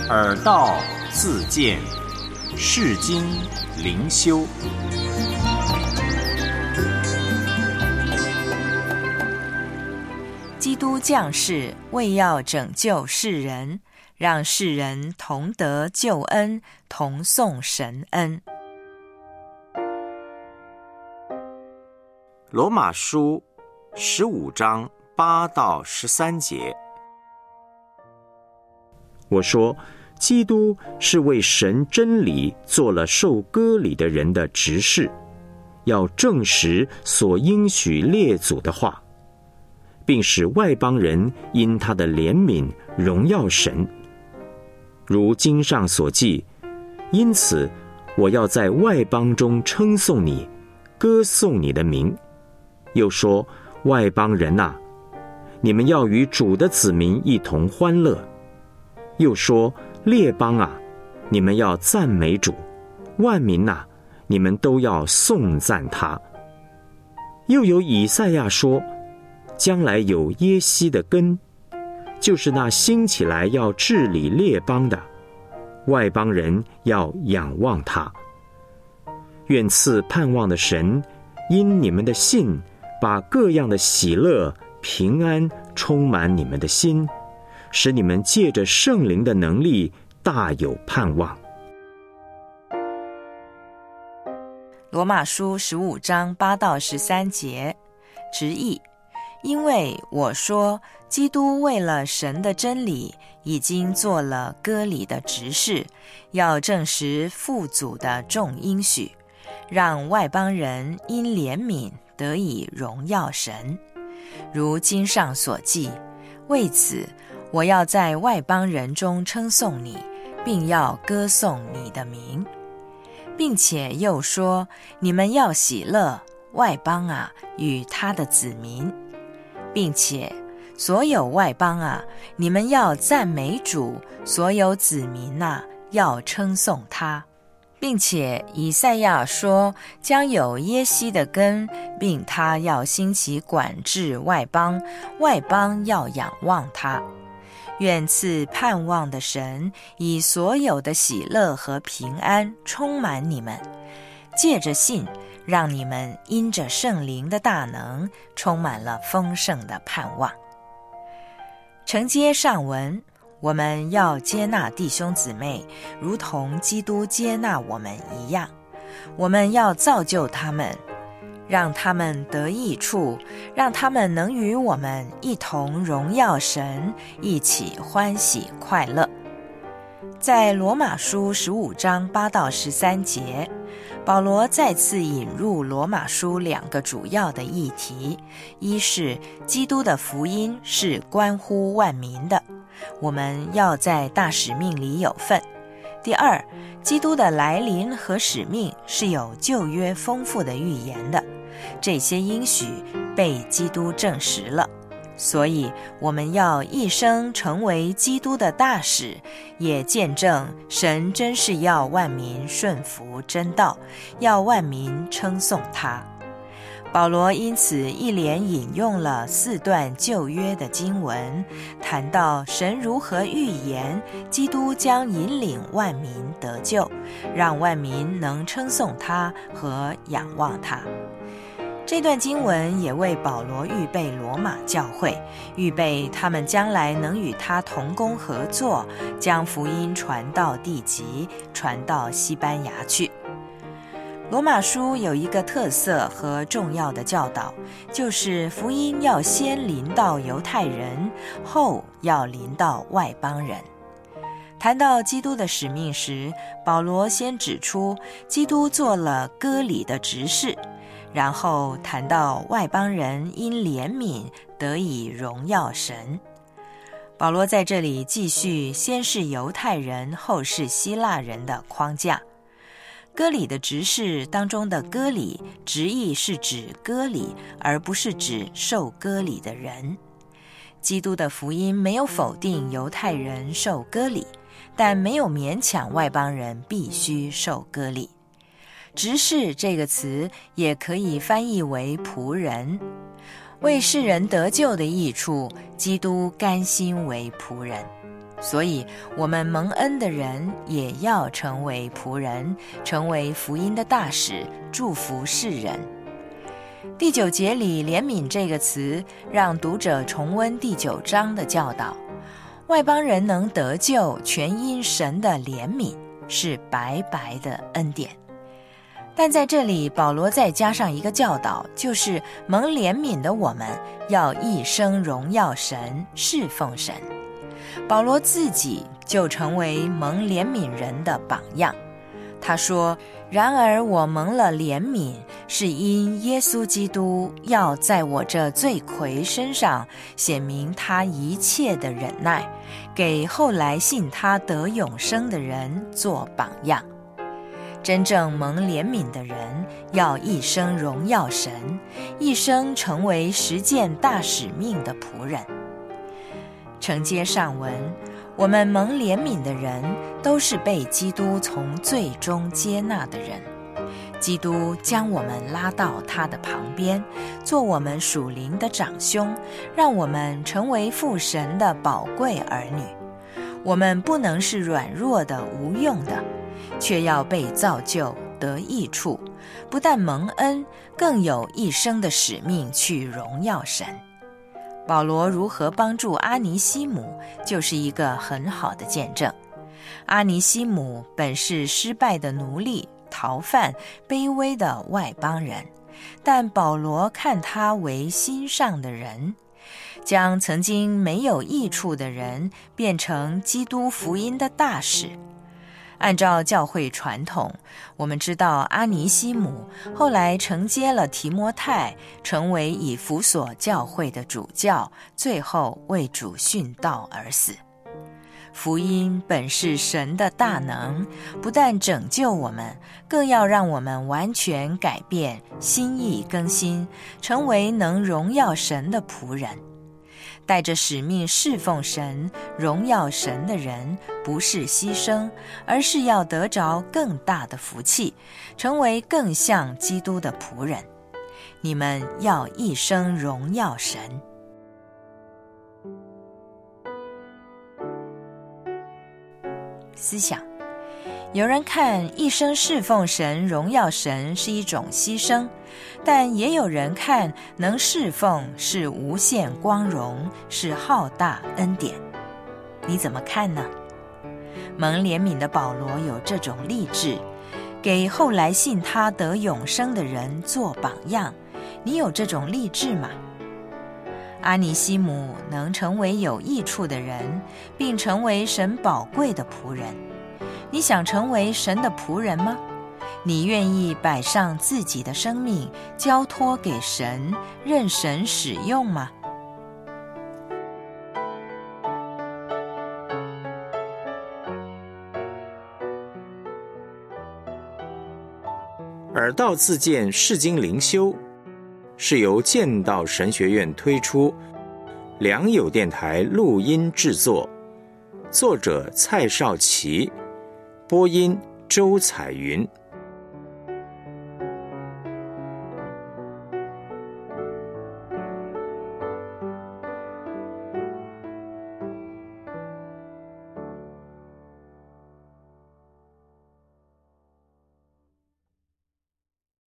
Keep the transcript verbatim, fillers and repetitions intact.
耳道自见，世经灵修。 基督降世，为要拯救世人，让世人同得救恩，同颂神恩。 罗马书十五章八到十三节。我说，基督是为神真理做了受割礼的人的执事，要证实所应许列祖的话，并使外邦人因他的怜悯荣耀神。如经上所记，因此我要在外邦中称颂你，歌颂你的名。又说，外邦人啊，你们要与主的子民一同欢乐。又说，列邦啊，你们要赞美主，万民啊，你们都要颂赞他。又有以赛亚说，将来有耶西的根，就是那兴起来要治理列邦的，外邦人要仰望他。愿赐盼望的神，因你们的信，把各样的喜乐、平安充满你们的心，使你们借着圣灵的能力大有盼望。 罗马书十五章八到十三节，直译：因为我说，基督为了神的真理，已经做了割礼的执事，要证实父祖的众应许，让外邦人因怜悯得以荣耀神。如经上所记，为此我要在外邦人中称颂你，并要歌颂你的名。并且又说，你们要喜乐，外邦啊，与他的子民。并且所有外邦啊，你们要赞美主，所有子民啊，要称颂他。并且以赛亚说，将有耶西的根，并他要兴起管治外邦，外邦要仰望他。愿赐盼望的神，以所有的喜乐和平安充满你们，借着信，让你们因着圣灵的大能，充满了丰盛的盼望。承接上文，我们要接纳弟兄姊妹，如同基督接纳我们一样。我们要造就他们，让他们得益处，让他们能与我们一同荣耀神，一起欢喜快乐。在罗马书十五章八到十三节，保罗再次引入罗马书两个主要的议题：一是基督的福音是关乎万民的，我们要在大使命里有份；第二，基督的来临和使命是有旧约丰富的预言的，这些应许被基督证实了，所以我们要一生成为基督的大使，也见证神真是要万民顺服真道，要万民称颂他。保罗因此一连引用了四段旧约的经文，谈到神如何预言基督将引领万民得救，让万民能称颂他和仰望他。这段经文也为保罗预备罗马教会，预备他们将来能与他同工合作，将福音传到地极，传到西班牙去。罗马书有一个特色和重要的教导，就是福音要先临到犹太人，后要临到外邦人。谈到基督的使命时，保罗先指出基督做了割礼的执事，然后谈到外邦人因怜悯得以荣耀神。保罗在这里继续先是犹太人，后是希腊人的框架。割礼的执事当中的割礼，直译是指割礼，而不是指受割礼的人。基督的福音没有否定犹太人受割礼，但没有勉强外邦人必须受割礼。执事这个词也可以翻译为仆人，为世人得救的益处，基督甘心为仆人。 所以我们蒙恩的人也要成为仆人，成为福音的大使，祝福世人。第九节里怜悯这个词，让读者重温第九章的教导。外邦人能得救，全因神的怜悯，是白白的恩典。但在这里，保罗再加上一个教导，就是蒙怜悯的我们要一生荣耀神，侍奉神。保罗自己就成为蒙怜悯人的榜样。他说，然而我蒙了怜悯，是因耶稣基督要在我这罪魁身上显明他一切的忍耐，给后来信他得永生的人做榜样。真正蒙怜悯的人要一生荣耀神，一生成为实践大使命的仆人。承接上文，我们蒙怜悯的人都是被基督从罪中接纳的人。基督将我们拉到他的旁边，做我们属灵的长兄，让我们成为父神的宝贵儿女。我们不能是软弱的、无用的，却要被造就得益处，不但蒙恩，更有一生的使命去荣耀神。保罗如何帮助阿尼西姆，就是一个很好的见证。阿尼西姆本是失败的奴隶、逃犯、卑微的外邦人，但保罗看他为心上的人，将曾经没有益处的人变成基督福音的大使。按照教会传统，我们知道阿尼西姆后来承接了提摩太，成为以弗所教会的主教，最后为主殉道而死。福音本是神的大能，不但拯救我们，更要让我们完全改变，心意更新，成为能荣耀神的仆人。带着使命侍奉神、荣耀神的人，不是牺牲，而是要得着更大的福气，成为更像基督的仆人。你们要一生荣耀神。思想，有人看一生侍奉神、荣耀神是一种牺牲，但也有人看能侍奉是无限光荣，是浩大恩典。你怎么看呢？蒙怜悯的保罗有这种立志，给后来信他得永生的人做榜样。你有这种立志吗？阿尼西姆能成为有益处的人，并成为神宝贵的仆人。你想成为神的仆人吗？你愿意摆上自己的生命，交托给神，任神使用吗？ 耳道自荐释经灵修是由剑道神学院推出，良友电台录音制作，作者蔡少琪，播音周彩云。